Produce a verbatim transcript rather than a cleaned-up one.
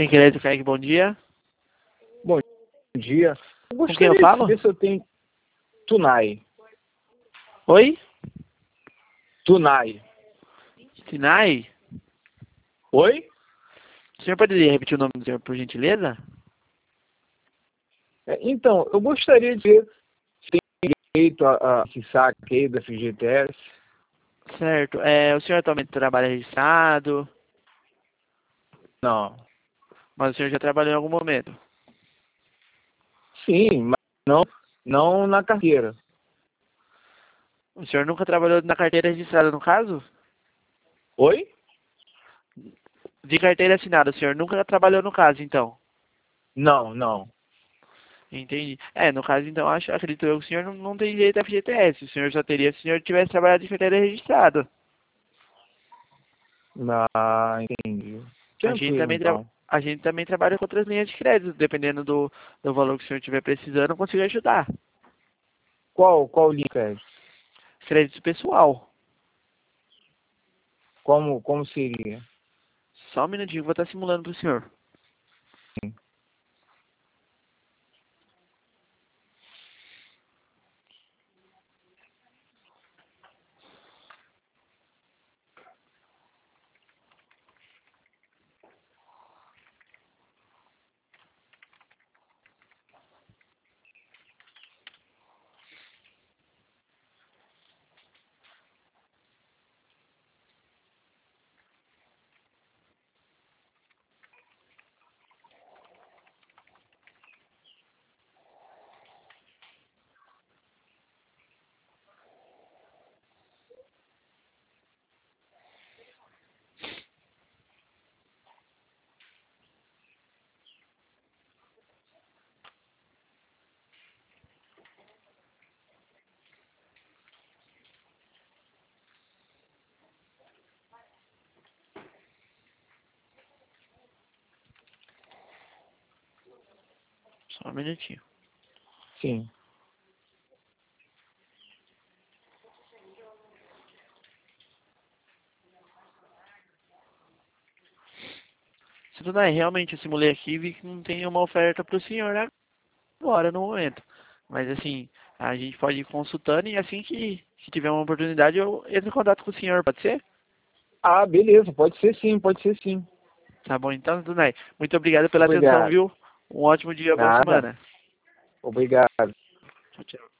Tem crédito, Kaique, bom dia. Bom dia. Eu Com quem eu gostaria de falo? saber se eu tenho Tunai. Oi? Tunai. Sinai? Oi? O senhor poderia repetir o nome do senhor, por gentileza? É, então, eu gostaria de ver se tem direito a, a esse saque aí da F G T S. Certo. É, o senhor atualmente trabalha registrado, Não. mas o senhor já trabalhou em algum momento. Sim, mas não, não na carteira. O senhor nunca trabalhou na carteira registrada, no caso? Oi? De carteira assinada, o senhor nunca trabalhou no caso, então? Não, não. Entendi. É, no caso, então, acho, acredito eu que o senhor não, não tem direito a F G T S. O senhor só teria se o senhor tivesse trabalhado de carteira registrada. Ah, entendi. A gente Tranquilo, também, tra então. a gente também trabalha com outras linhas de crédito, dependendo do, do valor que o senhor estiver precisando, eu consigo ajudar. Qual, qual link é? Crédito pessoal. Como, como seria? Só um minutinho, vou estar simulando para o senhor. Só um minutinho. Sim. Se tudo é, realmente eu simulei aqui e vi que não tem uma oferta para o senhor agora, no momento. Mas assim, a gente pode ir consultando e assim que, que tiver uma oportunidade eu entro em contato com o senhor, pode ser? Ah, beleza. Pode ser sim, pode ser sim. Tá bom, então, Dunai. Muito obrigado pela atenção, Obrigado. viu? Um ótimo dia, boa Nada. semana. Obrigado. Tchau, tchau.